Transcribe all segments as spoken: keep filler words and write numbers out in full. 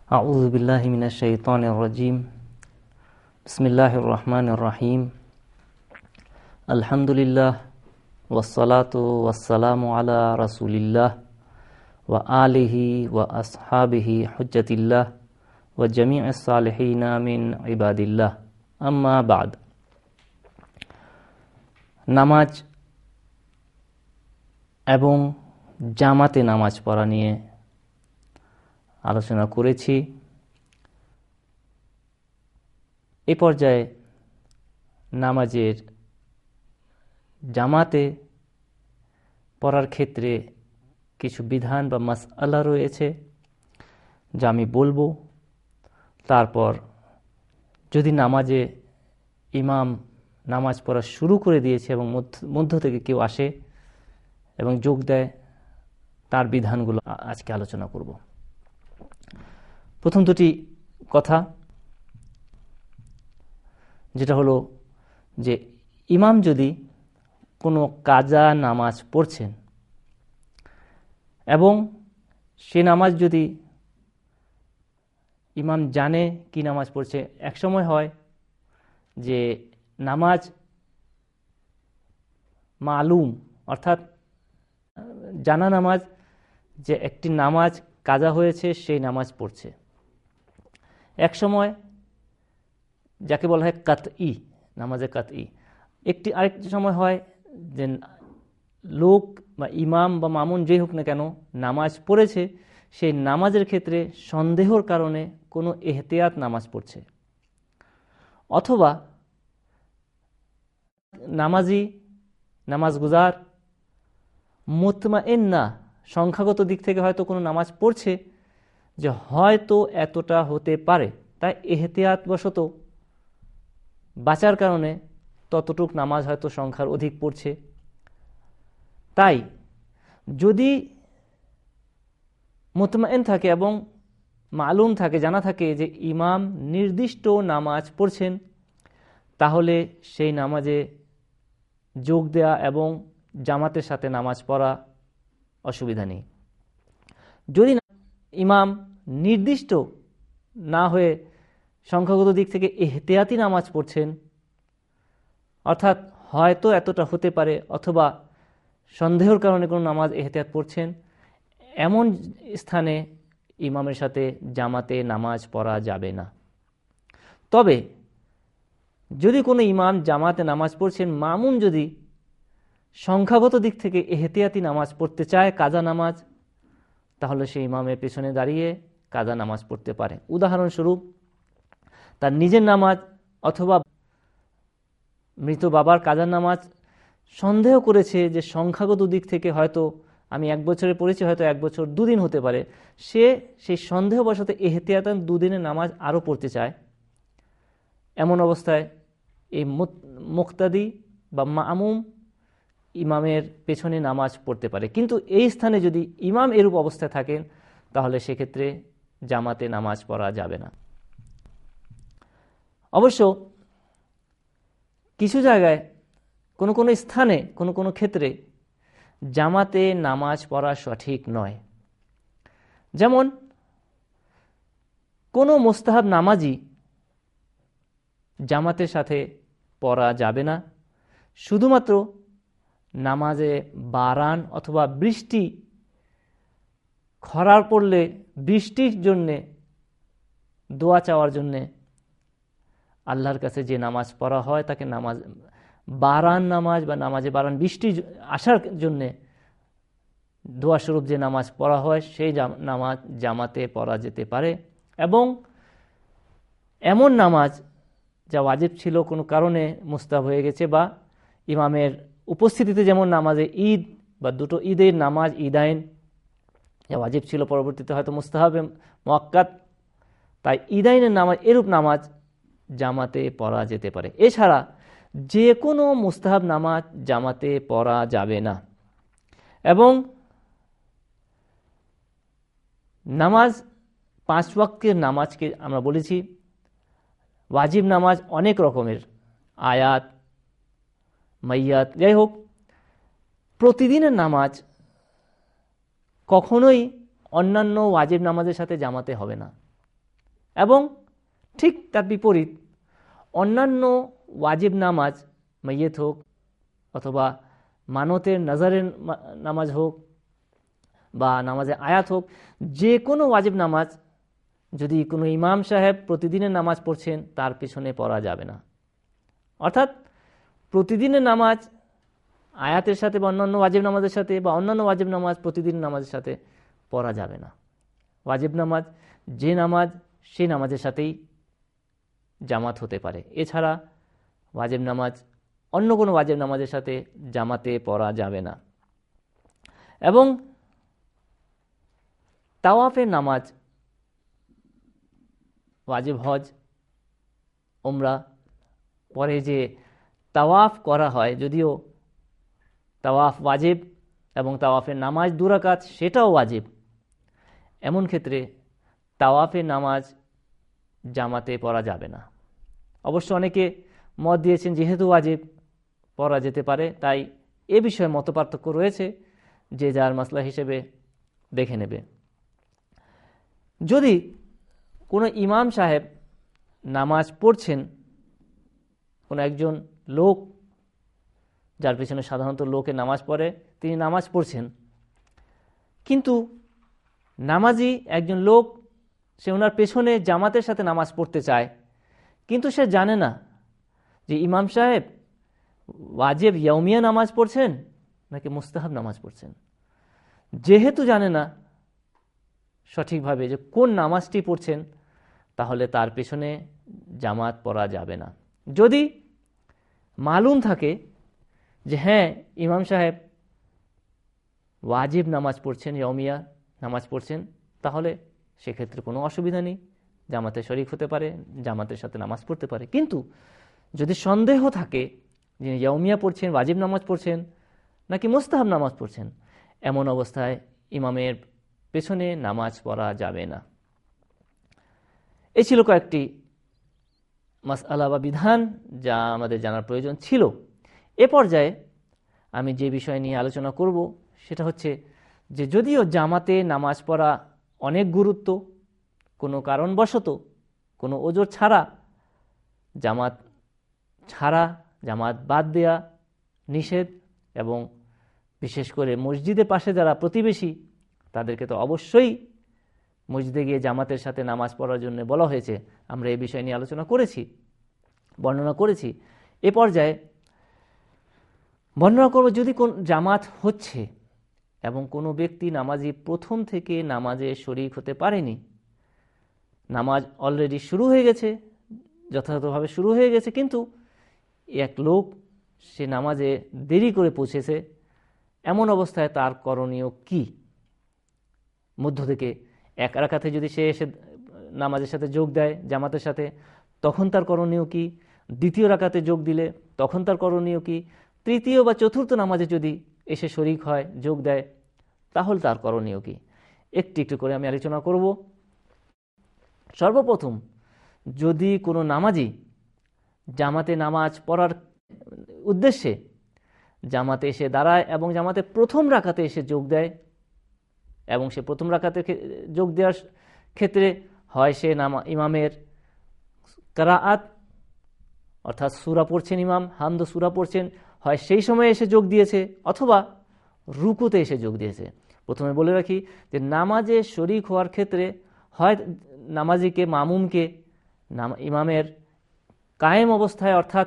আউযু বিল্লাহি মিনাশ শাইতানির রাজিম। বিসমিল্লাহির রহমানির রহিম। আলহামদুলিল্লাহ ওয়াসসালাতু ওয়াসসালামু আলা রাসূলিল্লাহ ওয়া আলিহি ওয়া আসহাবিহি হুজ্জাতিল্লাহ ওয়া জামিউস সালিহিনা মিন ইবাদিল্লাহ, আম্মা বা'দ। নামাজ এবং জামাতে নামাজ পড়া নিয়ে আলোচনা করেছি। এই পর্যায়ে নামাজের জামাতে পড়ার ক্ষেত্রে কিছু বিধান বা মাসআলা রয়েছে যা আমি বলবো। তারপর যদি নামাজে ইমাম নামাজ পড়া শুরু করে দিয়েছে এবং মধ্য থেকে কেউ আসে এবং যোগ দেয়, তার বিধানগুলো আজকে আলোচনা করব। প্রথম দুটি কথা, যেটা হলো যে ইমাম যদি কোনো কাজা নামাজ পড়ছেন এবং সে নামাজ যদি ইমাম জানে কি নামাজ পড়ছে, এক সময় হয় যে নামাজ মালুম অর্থাৎ জানা নামাজ, যে একটি নামাজ কাজা হয়েছে সেই নামাজ পড়ছে। এক সময় যাকে বলা হয় কাতই, নামাজে কাতই। একটি আরেকটি সময় হয় যে লোক বা ইমাম বা মামুন যেই হোক না কেন নামাজ পড়েছে, সেই নামাজের ক্ষেত্রে সন্দেহর কারণে কোনো এহতিয়াত নামাজ পড়ছে, অথবা নামাজি নামাজ গুজার মুতমাইন্না সংখ্যাগত দিক থেকে হয়তো কোনো নামাজ পড়ছে যে হয়তো এতটা হতে পারে, তাই এহতিয়াত বশত বাঁচার কারণে ততটুক নামাজ হয়তো সংখ্যার অধিক পড়ছে। তাই যদি মুতমাইন থাকে এবং মালুম থাকে, জানা থাকে যে ইমাম নির্দিষ্ট নামাজ পড়ছেন, তাহলে সেই নামাজে যোগ দেয়া এবং জামাতের সাথে নামাজ পড়া অসুবিধা নেই। যদি ইমাম নির্দিষ্ট না হয়ে সংখ্যাগত দিক থেকে এহতিয়াতি নামাজ পড়ছেন, অর্থাৎ হয়তো এতটা হতে পারে অথবা সন্দেহের কারণে কোনো নামাজ এহতিয়াত পড়ছেন, এমন স্থানে ইমামের সাথে জামাতে নামাজ পড়া যাবে না। তবে যদি কোনো ইমাম জামাতে নামাজ পড়ছেন, মামুন যদি সংখ্যাগত দিক থেকে এহতিয়াতি নামাজ পড়তে চায়, কাজা নামাজ, তাহলে সেই ইমামের পেছনে দাঁড়িয়ে কাজা নামাজ পড়তে পারে। উদাহরণস্বরূপ, তার নিজের নামাজ অথবা মৃত বাবার কাজার নামাজ সন্দেহ করেছে যে সংখ্যাগত দিক থেকে হয়তো আমি এক বছরে পড়েছি, হয়তো এক বছর দুদিন হতে পারে, সে সেই সন্দেহবশত এহতিয়াতান দুদিনের নামাজ আরও পড়তে চায়। এমন অবস্থায় এই মুক্তাদি বা মামুম ইমামের পেছনে নামাজ পড়তে পারে। কিন্তু এই স্থানে যদি ইমাম এরূপ অবস্থায় থাকেন, তাহলে সেক্ষেত্রে জামাতে নামাজ পড়া যাবে না। অবশ্য কিছু জায়গায় কোনো কোনো স্থানে কোনো কোনো ক্ষেত্রে জামাতে নামাজ পড়া সঠিক নয়। যেমন কোনো মুস্তাহাব নামাজই জামাতের সাথে পড়া যাবে না। শুধুমাত্র নামাজে বারান অথবা বৃষ্টি, খরার পড়লে বৃষ্টির জন্যে দোয়া চাওয়ার জন্যে আল্লাহর কাছে যে নামাজ পড়া হয় তাকে নামাজ বারান নামাজ বা নামাজে বারান, বৃষ্টি আসার জন্যে দোয়া স্বরূপ যে নামাজ পড়া হয় সেই নামাজ জামাতে পড়া যেতে পারে। এবং এমন নামাজ যা ওয়াজিব ছিল কোনো কারণে মুস্তাহাব হয়ে গেছে, বা ইমামের উপস্থিতিতে, যেমন নামাজে ঈদ বা দুটো ঈদের নামাজ ঈদাইন যা ওয়াজিব ছিল পরবর্তীতে হয়তো মুস্তাহাবে মুআক্কাদ, তাই ঈদাইনের নামাজ, এরূপ নামাজ জামাতে পড়া যেতে পারে। এছাড়া যে কোনো মুস্তাহাব নামাজ জামাতে পড়া যাবে না। এবং নামাজ পাঁচ ওয়াক্তের নামাজকে আমরা বলেছি ওয়াজিব নামাজ অনেক রকমের, আয়াত, মাইয়াত, যাই হোক, প্রতিদিনের নামাজ কখনোই অন্যান্য ওয়াজিব নামাজের সাথে জামাতে হবে না। এবং ঠিক তার বিপরীত অন্যান্য ওয়াজিব নামাজ, মাইয়েত হোক অথবা মানতের নজরের নামাজ হোক বা নামাজে আয়াত হোক, যে কোনো ওয়াজিব নামাজ যদি কোনো ইমাম সাহেব প্রতিদিনের নামাজ পড়ছেন তার পিছনে পড়া যাবে না। অর্থাৎ প্রতিদিনের নামাজ আয়াতের সাথে বা অন্যান্য ওয়াজিব নামাজের সাথে বা অন্যান্য ওয়াজিব নামাজ প্রতিদিন নামাজের সাথে পড়া যাবে না। ওয়াজিব নামাজ যে নামাজ সেই নামাজের সাথেই জামাত হতে পারে, এছাড়া ওয়াজিব নামাজ অন্য কোনো ওয়াজিব নামাজের সাথে জামাতে পড়া যাবে না। এবং তাওয়াফের নামাজ, ওয়াজিব হজ উমরা পরে যে তাওয়াফ করা হয়, যদিও তাওয়াফ ওয়াজিব এবং তাওয়াফের নামাজ দু রাকাত সেটাও ওয়াজিব, এমন ক্ষেত্রে তাওয়াফের নামাজ জামাতে পড়া যাবে না। অবশ্য অনেকে মত দিয়েছেন যেহেতু ওয়াজিব পড়া যেতে পারে, তাই এ বিষয়ে মতপার্থক্য রয়েছে, যে যার মাসলা হিসেবে দেখে নেবে। যদি কোনো ইমাম সাহেব নামাজ পড়ছেন, কোনো একজন লোক যার পিছনে সাধারণত লোকে নামাজ পড়ে, তিনি নামাজ পড়ছেন, কিন্তু নামাজি একজন লোক সে ওনার পেছনে জামাতের সাথে নামাজ পড়তে চায়, কিন্তু সে জানে না যে ইমাম সাহেব ওয়াজিব ইয়াউমিয়া নামাজ পড়ছেন নাকি মুস্তাহাব নামাজ পড়ছেন। যেহেতু জানে না সঠিকভাবে যে কোন নামাজটি পড়ছেন, তাহলে তার পেছনে জামাত পড়া যাবে না। যদি মালুম থাকে যে হ্যাঁ ইমাম সাহেব ওয়াজিব নামাজ পড়ছেন, ইয়াউমিয়া নামাজ পড়ছেন, তাহলে সেক্ষেত্রে কোনো অসুবিধা নেই, জামাতে শরিক হতে পারে, জামাতের সাথে নামাজ পড়তে পারে। কিন্তু যদি সন্দেহ থাকে যে ইয়াউমিয়া পড়ছেন, ওয়াজিব নামাজ পড়ছেন নাকি মুস্তাহাব নামাজ পড়ছেন, এমন অবস্থায় ইমামের পেছনে নামাজ পড়া যাবে না। এই ছিল কয়েকটি মাসআলা বা বিধান যা আমাদের জানার প্রয়োজন ছিল। এ পর্যায়ে আমি যে বিষয় নিয়ে আলোচনা করব সেটা হচ্ছে যে যদিও জামাতে নামাজ পড়া অনেক গুরুত্ব, কোনো কারণবশত কোনো ওজর ছাড়া জামাত ছাড়া জামাত বাদ দেয়া নিষেধ, এবং বিশেষ করে মসজিদের পাশে যারা প্রতিবেশী তাদেরকে তো অবশ্যই মসজিদে গিয়ে জামাতের সাথে নামাজ পড়ার জন্য বলা হয়েছে। আমরা এই বিষয় নিয়ে আলোচনা করেছি, বর্ণনা করেছি। এ পর্যায়ে বর্ণনা করব যদি কোন জামাত হচ্ছে এবং কোনো ব্যক্তি নামাজি প্রথম থেকে নামাজে শরিক হতে পারেনি, নামাজ অলরেডি শুরু হয়ে গেছে, যথাযথভাবে শুরু হয়ে গেছে, কিন্তু এক লোক সে নামাজে দেরি করে পৌঁছেছে, এমন অবস্থায় তার করণীয় কি? মধ্য থেকে এক রাকাতে যদি সে এসে নামাজের সাথে যোগ দেয় জামাতের সাথে, তখন তার করণীয় কি? দ্বিতীয় রাকাতে যোগ দিলে তখন তার করণীয় কি? তৃতীয় বা চতুর্থ নামাজে যদি এসে শরিক হয়, যোগ দেয়, তাহলে তার করণীয় কি? একটু একটু করে আমি আলোচনা করব। সর্বপ্রথম, যদি কোনো নামাজি জামাতে নামাজ পড়ার উদ্দেশ্যে জামাতে এসে দাঁড়ায় এবং জামাতে প্রথম রাকাতে এসে যোগ দেয়, এবং সে প্রথম রাকাতে যোগ দেওয়ার ক্ষেত্রে হয় সে নামা ইমামের কিরাআত অর্থাৎ সূরা পড়ছেন, ইমাম হামদ সূরা পড়ছেন, হয় সেই সময় এসে যোগ দিয়েছে, অথবা রুকুতে এসে যোগ দিয়েছে। প্রথমে বলে রাখি যে নামাজে শরিক হওয়ার ক্ষেত্রে হয় নামাজিকে মামুমকে ইমামের কায়েম অবস্থায় অর্থাৎ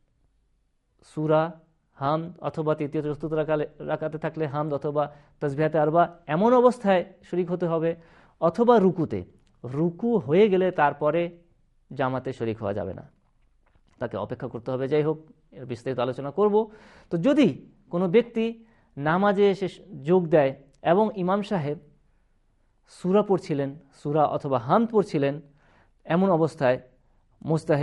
সূরা হামদ, অথবা তৃতীয় চতুর্থ রাকাতে থাকলে হামদ অথবা তাসবিহাতে আরবা এমন অবস্থায় শরিক হতে হবে, অথবা রুকুতে। রুকু হয়ে গেলে তারপরে জামাতে শরিক হওয়া যাবে না, তাকে অপেক্ষা করতে হবে। যাই হোক, এর বিস্তারিত আলোচনা করব। তো যদি কোনো ব্যক্তি নামাজে এসে যোগ দেয় এবং ইমাম সাহেব সূরা পড়ছিলেন, সূরা অথবা হামদ পড়ছিলেন, এমন অবস্থায় মুস্তাহে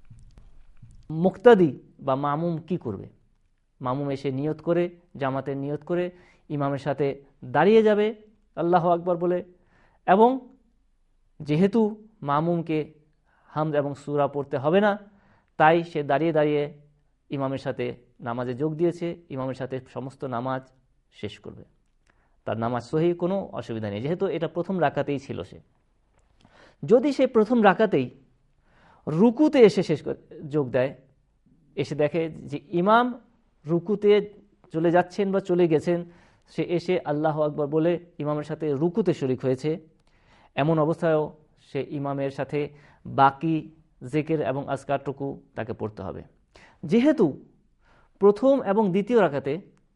মুক্তাদি বা মামুম কি করবে? মামুম এসে নিয়ত করে, জামাতের নিয়ত করে ইমামের সাথে দাঁড়িয়ে যাবে আল্লাহু আকবার বলে, এবং যেহেতু মামুমকে হামদ এবং সূরা পড়তে হবে না, তাই সে দাঁড়িয়ে দাঁড়িয়ে ইমামের সাথে নামাজে যোগ দিয়েছে, ইমামের সাথে সমস্ত নামাজ শেষ করবে। তার নামাজ সহি, কোনো অসুবিধা নেই, যেহেতু এটা প্রথম রাকাতেই ছিল। সে যদি সে প্রথম রাকাতেই রুকুতে এসে শেষ যোগ দেয়, এসে দেখে যে ইমাম রুকুতে চলে যাচ্ছেন বা চলে গেছেন, সে এসে আল্লাহ আকবার বলে ইমামের সাথে রুকুতে শরিক হয়েছে, এমন অবস্থায়ও সে ইমামের সাথে বাকি জিকির এবং আজকারটুকু তাকে পড়তে হবে। যেহেতু প্রথম এবং দ্বিতীয় রাকাতে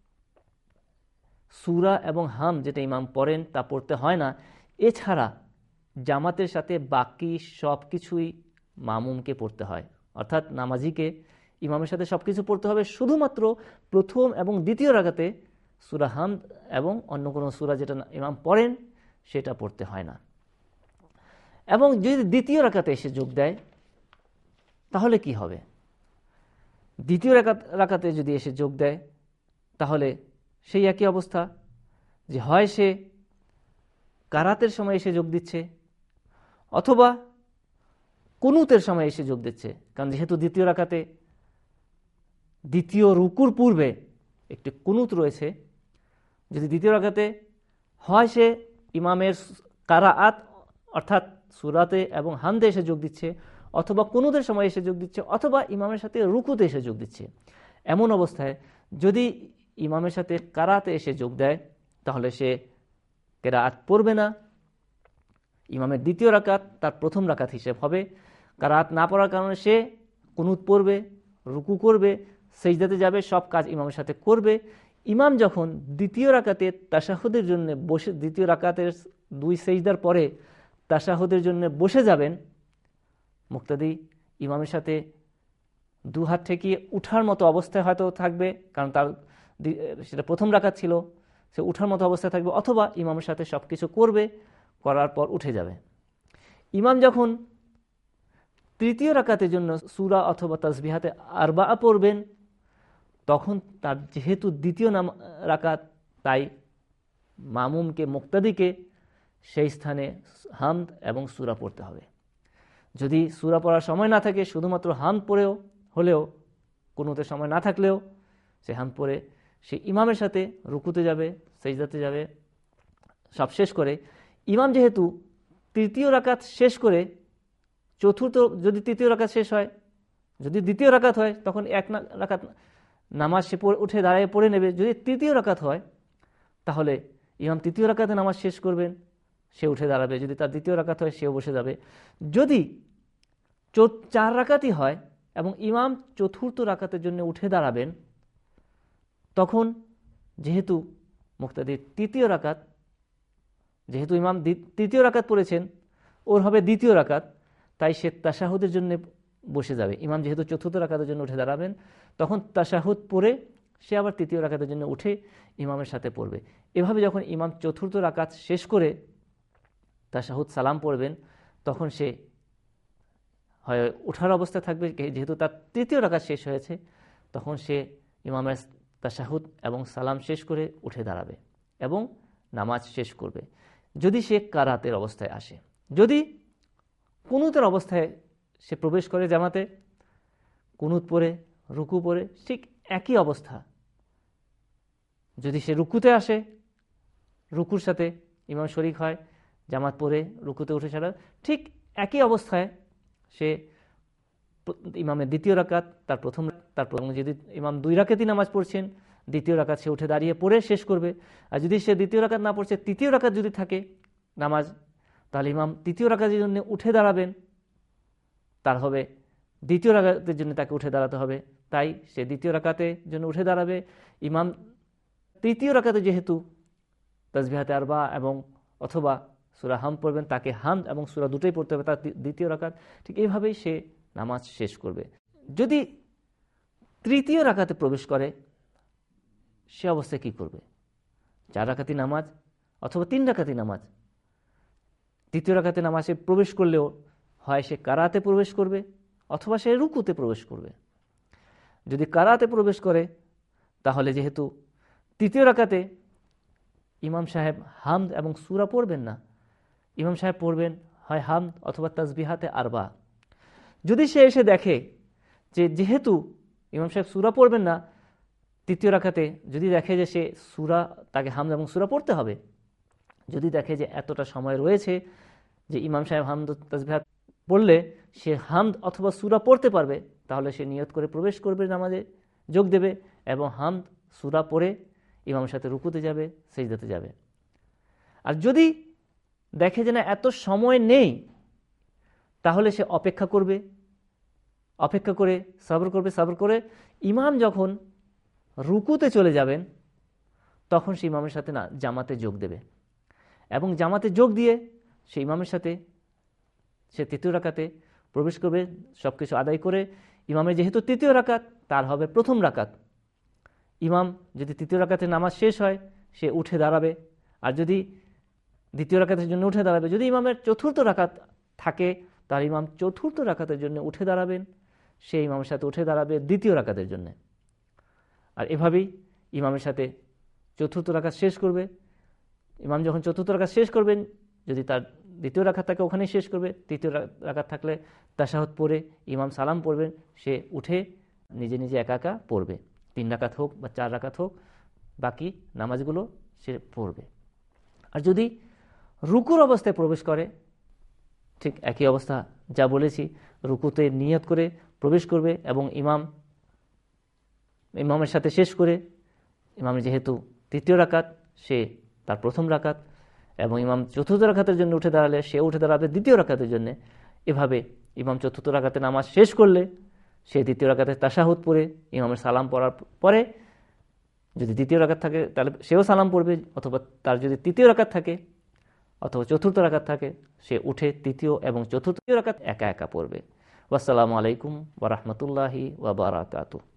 সূরা এবং হাম যেটা ইমাম পড়েন তা পড়তে হয় না, এছাড়া জামাতের সাথে বাকি সব কিছুই মামুমকে পড়তে হয়, অর্থাৎ নামাজিকে ইমামের সাথে সব কিছু পড়তে হবে, শুধুমাত্র প্রথম এবং দ্বিতীয় রাকাতে সূরা হাম এবং অন্য কোনো সূরা যেটা ইমাম পড়েন সেটা পড়তে হয় না। এবং যদি দ্বিতীয় রাকাতে এসে যোগ দেয় তাহলে কি হবে? দ্বিতীয় রাকাত রাকাতে যদি এসে যোগ দেয় তাহলে সেই একই অবস্থা, যে হয় সে কারাতের সময় এসে যোগ দিচ্ছে অথবা কুনুতের সময় এসে যোগ দিচ্ছে। কারণ যেহেতু দ্বিতীয় রাকাতে দ্বিতীয় রুকুর পূর্বে একটি কুনুত রয়েছে, যদি দ্বিতীয় রাকাতে হয় সে ইমামের কারাআত অর্থাৎ সূরাতে এবং হামদে এসে যোগ দিচ্ছে, অথবা কুনুতের সময় এসে যোগ দিচ্ছে, অথবা ইমামের সাথে রুকুতে এসে যোগ দিচ্ছে, এমন অবস্থায় যদি ইমামের সাথে কারাতে এসে যোগ দেয় তাহলে সে কেরাআত পড়বে না। ইমামের দ্বিতীয় রাকাত তার প্রথম রাকাত হিসেব হবে। কারাত না পড়ার কারণে সে কুনুত পড়বে, রুকু করবে, সেজদাতে যাবে, সব কাজ ইমামের সাথে করবে। ইমাম যখন দ্বিতীয় রাকাতে তাশাহুদের জন্য বসে, দ্বিতীয় রাকাতের দুই সেজদার পরে তাশাহুদের জন্য বসে যাবেন, মুক্তাদি ইমামের সাথে দু হাত ঠেকিয়ে উঠার মতো অবস্থায় হয়তো থাকবে, কারণ তার সেটা প্রথম রাকাত ছিল, সে উঠার মতো অবস্থায় থাকবে, অথবা ইমামের সাথে সব কিছু করবে, করার পর উঠে যাবে। ইমাম যখন তৃতীয় রাকাতের জন্য সূরা অথবা তাসবিহাতে আরবা পড়বেন, তখন তার যেহেতু দ্বিতীয় নাম রাকাত, তাই মামুমকে মুক্তাদিকে সেই স্থানে হামদ এবং সূরা পড়তে হবে। যদি সূরা পড়ার সময় না থাকে, শুধুমাত্র হামদ পড়েও হলেও, কুনুতের সময় না থাকলেও সে হামদ পড়ে সে ইমামের সাথে রুকুতে যাবে, সেজদাতে যাবে, সব শেষ করে ইমাম যেহেতু তৃতীয় রাকাত শেষ করে চতুর্থ, যদি তৃতীয় রাকাত শেষ হয়, যদি দ্বিতীয় রাকাত হয় তখন এক রাকাত নামাজ সে উঠে দাঁড়িয়ে পড়ে নেবে। যদি তৃতীয় রাকাত হয় তাহলে ইমাম তৃতীয় রাকাতে নামাজ শেষ করবেন, সে উঠে দাঁড়াবে। যদি তার দ্বিতীয় রাকাত হয় সেও বসে যাবে। যদি চার রাকাতই হয় এবং ইমাম চতুর্থ রাকাতের জন্য উঠে দাঁড়াবেন, তখন যেহেতু মুক্তাদির তৃতীয় রাকাত, যেহেতু ইমাম তৃতীয় রাকাত পড়েছেন, ওর হবে দ্বিতীয় রাকাত, তাই সে তাশাহুদের জন্য বসে যাবে। ইমাম যেহেতু চতুর্থ রাকাতের জন্য উঠে দাঁড়াবেন, তখন তাশাহুদ পড়ে সে আবার তৃতীয় রাকাতের জন্য উঠে ইমামের সাথে পড়বে। এভাবে যখন ইমাম চতুর্থ রাকাত শেষ করে তাশাহুদ সালাম পড়বেন, তখন সে হয় উঠার অবস্থায় থাকবে, যেহেতু তার তৃতীয় রাকাত শেষ হয়েছে, তখন সে ইমামের তাশাহুদ এবং সালাম শেষ করে উঠে দাঁড়াবে এবং নামাজ শেষ করবে, যদি সে কারাতের অবস্থায় আসে। যদি কুনুতের অবস্থায় সে প্রবেশ করে জামাতে, কুনুত পড়ে রুকু পড়ে, ঠিক একই অবস্থা। যদি সে রুকুতে আসে, রুকুর সাথে ইমাম শরিক হয়, জামাত পড়ে রুকুতে উঠে ছাড়া, ঠিক একই অবস্থায় সে ইমামের দ্বিতীয় রাকাত তার প্রথম তার প্রথম যদি ইমাম দুই রাকাতই নামাজ পড়ছেন, দ্বিতীয় রাকাত সে উঠে দাঁড়িয়ে পড়ে শেষ করবে। আর যদি সে দ্বিতীয় রাকাত না পড়ছে, তৃতীয় রাকাত যদি থাকে নামাজ, তাহলে ইমাম তৃতীয় রাকাতের জন্য উঠে দাঁড়াবেন, তার হবে দ্বিতীয় রাকাতের জন্য তাকে উঠে দাঁড়াতে হবে, তাই সে দ্বিতীয় রাকাতের জন্য উঠে দাঁড়াবে। ইমাম তৃতীয় রাকাতে যেহেতু তাসবিহাতে আরবা এবং অথবা সূরা হাম পড়বেন, তাকে হাম এবং সূরা দুটোই পড়তে হবে তার দ্বিতীয় রাকাত, ঠিক এইভাবেই সে নামাজ শেষ করবে। যদি তৃতীয় রাকাতে প্রবেশ করে, সে অবস্থায় কি করবে? চার রাকাতি নামাজ অথবা তিন রাকাতি নামাজ, তৃতীয় রাকাতে নামাজে প্রবেশ করলেও হয় সে কারাতে প্রবেশ করবে অথবা সে রুকুতে প্রবেশ করবে। যদি কারাতে প্রবেশ করে, তাহলে যেহেতু তৃতীয় রাকাতে ইমাম সাহেব হামদ এবং সূরা পড়বেন না, ইমাম সাহেব পড়বেন হয় হামদ অথবা তাসবিহাতে আরবা। যদি সে এসে দেখে যে যেহেতু ইমাম সাহেব সূরা পড়বেন না, তৃতীয় রাকাতে যদি দেখে যে সে সূরা, তাকে হামদ এবং সূরা পড়তে হবে, যদি দেখে যে এতটা সময় রয়েছে, যে ইমাম সাহেব হামদ তাসবিহাত পড়লে সে হামদ অথবা সূরা পড়তে পারবে, তাহলে সে নিয়ত করে প্রবেশ করবে, নামাজে যোগ দেবে এবং হামদ সূরা পড়ে ইমামের সাথে রুকুতে যাবে, সিজদাতে যাবে। আর যদি দেখে যে না এত সময় নেই, তাহলে সে অপেক্ষা করবে, অপেক্ষা করে সবর করবে, সবর করে ইমাম যখন রুকুতে চলে যাবেন তখন সে ইমামের সাথে না জামাতে যোগ দেবে এবং জামাতে যোগ দিয়ে সে ইমামের সাথে সে তৃতীয় রাকাতে প্রবেশ করবে, সব কিছু আদায় করে। ইমামের যেহেতু তৃতীয় রাকাত, তার হবে প্রথম রাকাত। ইমাম যদি তৃতীয় রাকাতে নামাজ শেষ হয়, সে উঠে দাঁড়াবে, আর যদি দ্বিতীয় রাকাতের জন্য উঠে দাঁড়াবে। যদি ইমামের চতুর্থ রাকাত থাকে, তার ইমাম চতুর্থ রাকাতের জন্য উঠে দাঁড়াবেন, সে ইমামের সাথে উঠে দাঁড়াবে দ্বিতীয় রাকাতের জন্য। আর এভাবেই ইমামের সাথে চতুর্থ রাকাত শেষ করবে। ইমাম যখন চতুর্থ রাকাত শেষ করবেন, যদি তার দ্বিতীয় রাকাত থাকে ওখানেই শেষ করবে, তৃতীয় রাকাত থাকলে তাশাহুদ পড়ে ইমাম সালাম পড়বেন, সে উঠে নিজে নিজে একা একা পড়বে। তিন রাকাত হোক বা চার রাকাত হোক, বাকি নামাজগুলো সে পড়বে। আর যদি রুকুর অবস্থায় প্রবেশ করে, ঠিক একই অবস্থা যা বলেছি, রুকুতে নিয়ত করে প্রবেশ করবে এবং ইমাম ইমামের সাথে শেষ করে, ইমামের যেহেতু তৃতীয় রাকাত, সে তার প্রথম রাকাত, এবং ইমাম চতুর্থ রাকাতের জন্য উঠে দাঁড়ালে সে উঠে দাঁড়াবে দ্বিতীয় রাকাতের জন্য। এভাবে ইমাম চতুর্থ রাকাতে নামাজ শেষ করলে সে দ্বিতীয় রাকাতে তাশাহুদ পড়ে ইমামের সালাম পড়ার পরে, যদি দ্বিতীয় রাকাত থাকে তাহলে সেও সালাম পড়বে, অথবা তার যদি তৃতীয় রাকাত থাকে অথবা চতুর্থ রাকাত থাকে, সে উঠে তৃতীয় এবং চতুর্থ রাকাত একা একা পড়বে। ওয়াসসালামু আলাইকুম ওয়া রাহমাতুল্লাহি ওয়া বারাকাতুহু।